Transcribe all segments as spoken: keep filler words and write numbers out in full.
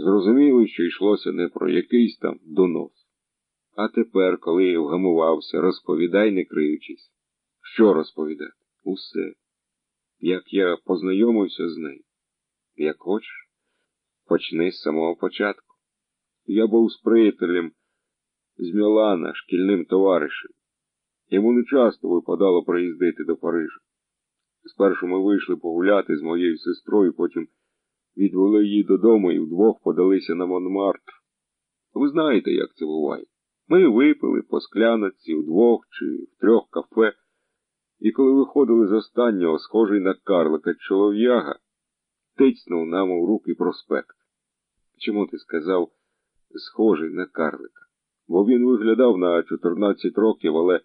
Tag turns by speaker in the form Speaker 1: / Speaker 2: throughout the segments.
Speaker 1: Зрозуміло, що йшлося не про якийсь там донос. А тепер, коли я вгамувався, розповідай, не криючись. Що розповідати? Усе. Як я познайомився з нею. Як хочеш, почни з самого початку. Я був з приятелем з Мілана, шкільним товаришем. Йому не часто випадало приїздити до Парижа. Спершу ми вийшли погуляти з моєю сестрою, потім відвели її додому і вдвох подалися на Монмартр. Ви знаєте, як це буває. Ми випили по скляночці вдвох чи в трьох кафе, і коли виходили з останнього, схожий на карлика чолов'яга, тицьнув нам у руки проспект. Чому ти сказав «схожий на карлика»? Бо він виглядав на чотирнадцять років, але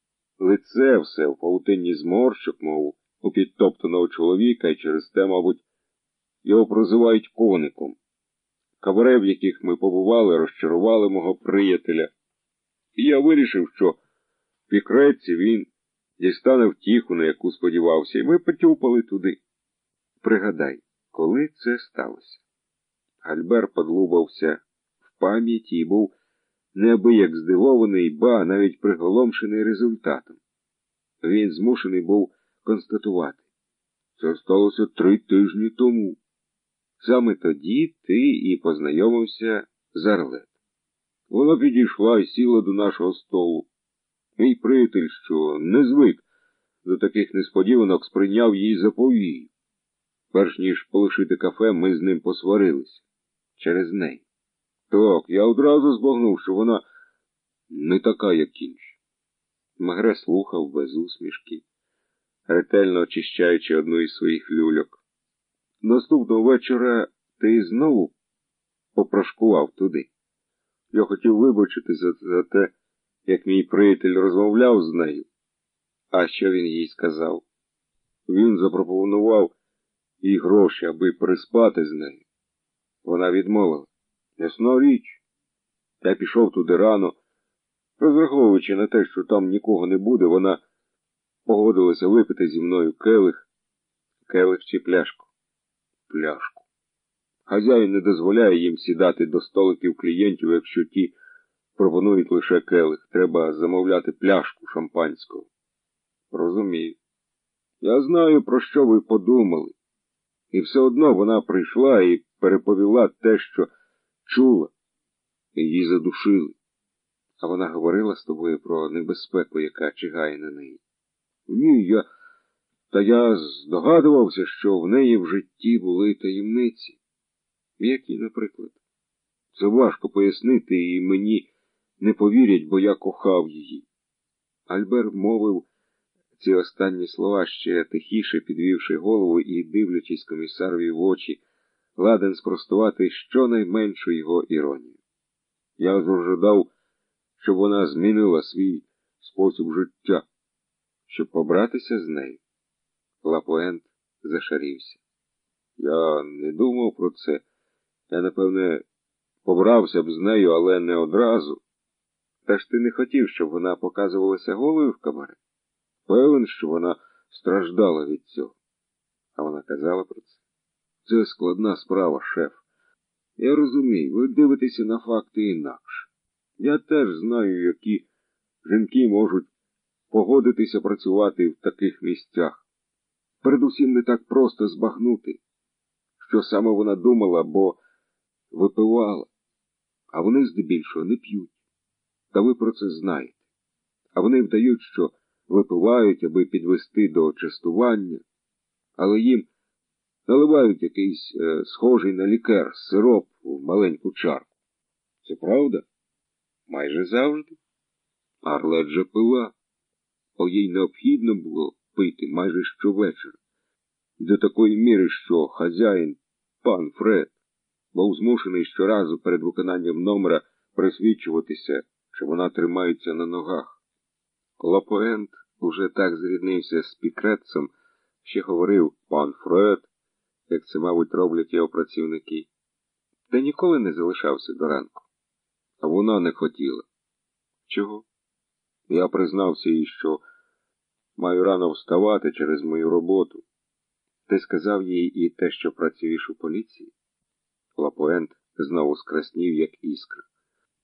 Speaker 1: лице все в павутинні зморщок, мов у підтоптаного чоловіка, і через те, мабуть, його прозивають коником. Кабаре, в яких ми побували, розчарували мого приятеля. І я вирішив, що в Пікреці він дістане втіху, на яку сподівався, і ми потюпали туди. Пригадай, коли це сталося? Альбер подлубався в пам'яті і був неабияк здивований, ба, навіть приголомшений результатом. Він змушений був констатувати. Це сталося три тижні тому. Саме тоді ти і познайомився з Арлет. Вона підійшла і сіла до нашого столу. Мій приятель, що не звик до таких несподіванок, сприйняв її за повію. Перш ніж полишити кафе, ми з ним посварилися. Через неї. Так, я одразу збагнув, що вона не така, як інші. Мегре слухав без усмішки, ретельно очищаючи одну із своїх люльок. Наступного вечора ти знову попрошкував туди. Я хотів вибачитися за те, як мій приятель розмовляв з нею. А що він їй сказав? Він запропонував їй гроші, аби переспати з нею. Вона відмовила. Ясна річ. Я пішов туди рано. Розраховуючи на те, що там нікого не буде, вона погодилася випити зі мною келих. Келих чи пляшку? Пляшку. Хазяїн не дозволяє їм сідати до столиків клієнтів, якщо ті пропонують лише келих. Треба замовляти пляшку шампанського. Розумію. Я знаю, про що ви подумали. І все одно вона прийшла і переповіла те, що чула. Її задушили. А вона говорила з тобою про небезпеку, яка чигає на неї. Ні, я... Та я здогадувався, що в неї в житті були таємниці. Які, наприклад? Це важко пояснити, і мені не повірять, бо я кохав її. Альбер мовив ці останні слова ще тихіше, підвівши голову і дивлячись комісарові в очі, ладен спростувати щонайменшу його іронію. Я зажадав, щоб вона змінила свій спосіб життя, щоб побратися з нею. Лапуент зашарівся. Я не думав про це. Я, напевне, побрався б з нею, але не одразу. Та ж ти не хотів, щоб вона показувалася голою в кабаре? Певен, що вона страждала від цього. А вона казала про це. Це складна справа, шеф. Я розумію, ви дивитеся на факти інакше. Я теж знаю, які жінки можуть погодитися працювати в таких місцях. Передусім не так просто збагнути, що саме вона думала, бо випивала, а вони здебільшого не п'ють. Та ви про це знаєте. А вони вдають, що випивають, аби підвести до частування, але їм наливають якийсь е, схожий на лікер сироп в маленьку чарку. Це правда? Майже завжди. Арлет же пила, бо їй необхідно було пити майже щовечора. І до такої міри, що хазяїн, пан Фред, був змушений щоразу перед виконанням номера присвідчуватися, що вона тримається на ногах. Лапуент уже так зріднився з Пікрецом, що говорив пан Фред, як це, мабуть, роблять його працівники. Та ніколи не залишався до ранку. А вона не хотіла. Чого? Я признався їй, що маю рано вставати через мою роботу. Ти сказав їй і те, що працюєш у поліції? Лапуент знову скраснів, як іскра.